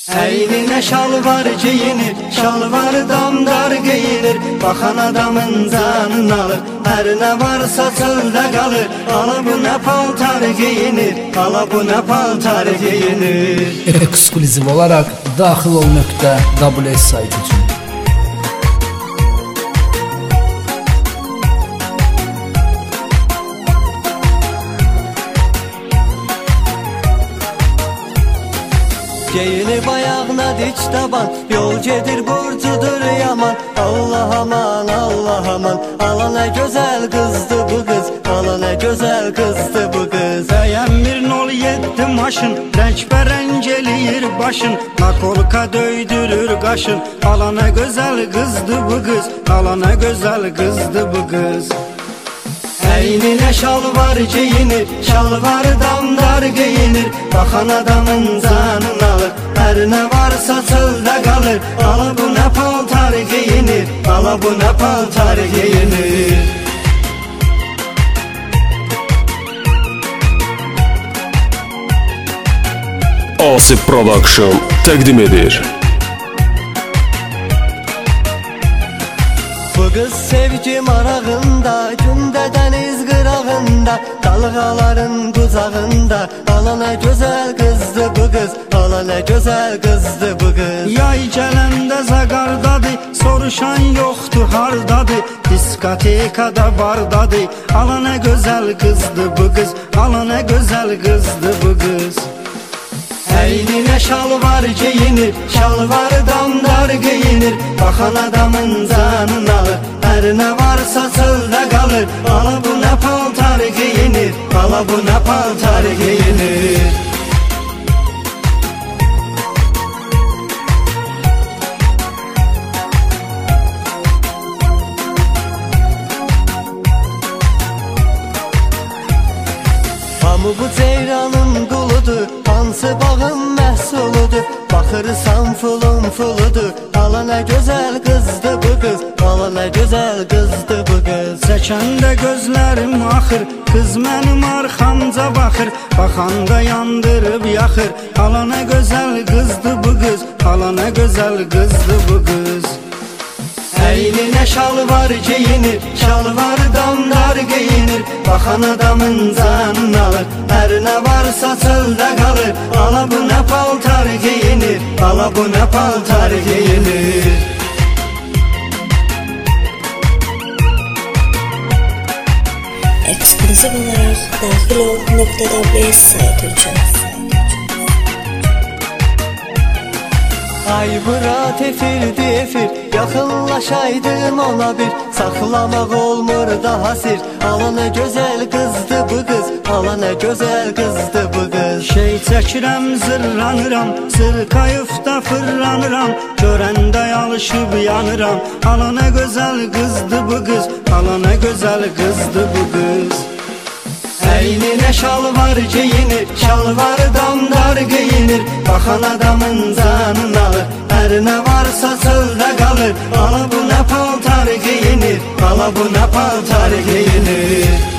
Əyninə şalvar geyinir, şalvar damdar geyinir. Baxan adamın canını alır, hər nə varsa çöldə qalır. Ala bu nə paltar geyinir, ala bu nə paltar geyinir. Ekskluziv olaraq daxil ol.ws saytı üçün. Geyinib ayağına dik taban, yol gedir burcudur yaman. Allah aman, Allah aman, ala nə gözəl qızdı bu qız, ala nə gözəl qızdı bu qız. Bəyənmir 07 maşın, rəngbərəng eləyir başın. Nakolka döydürür qaşın, ala nə gözəl qızdı bu qız, ala nə gözəl qızdı bu qız. Əyninə şalvar geyinir, şalvar damdar geyinir. Baxan adamın canını alır, hər nə varsa çöldə qalır. Ala bu nə paltar geyinir, ala bu nə paltar geyinir. Asip Production təqdim edir. Bu qız sevgi marağında, gündə dəniz qırağında, dalğaların qucağında. Ala nə gözəl qızdı bu qız, ala nə gözəl qızdı bu qız. Yay gələndə zaqardadır, soruşan yoxdur hardadır. Diskotekada bardadır, ala nə gözəl qızdı bu qız, ala nə gözəl qızdı bu qız. Əyninə şalvar geyinir, şalvar damdar geyinir. Baxan adamın canını alır, hər nə varsa çöldə qalır. Ala bu nə paltar geyinir, ala bu nə paltar geyinir. Hamı bu ceyranın quludur, hansı bağın məhsuludur. Baxırsan fulun fuludur, ala nə gözəl qızdı bu qız, ala nə gözəl qızdı bu qız. Çəkəndə gözlərim axır, qız mənim arxamca baxır. Baxanda yandırıb yaxır, ala nə gözəl qızdı bu qız, ala nə gözəl qızdı bu qız. Əyninə şalvar geyinir, şalvar damdar geyinir. Baxan adamın canını alır, hər nə varsa çöldə qalır. Ala bu nə paltar geyinir, ala bu nə paltar geyinir. Ekskluziv olaraq daxil ol.ws saytı üçün. Ay bura tefirdi efir, yaxınlaşaydım ona bir. Saxlamaq olmur daha sir, ala nə gözəl qızdı bu qız, ala nə gözəl qızdı bu qız. Şey çəkirəm zırlanıram, sırkayıfda fırlanıram. Görəndə yalışıb yanıram, ala nə gözəl qızdı bu qız, ala nə gözəl qızdı bu qız. Əyninə şalvar geyinir, şalvar damdar geyinir. Baxan adamın canını alır, hər nə varsa çöldə qalır. Ala bu nə paltar geyinir, ala bu nə paltar geyinir.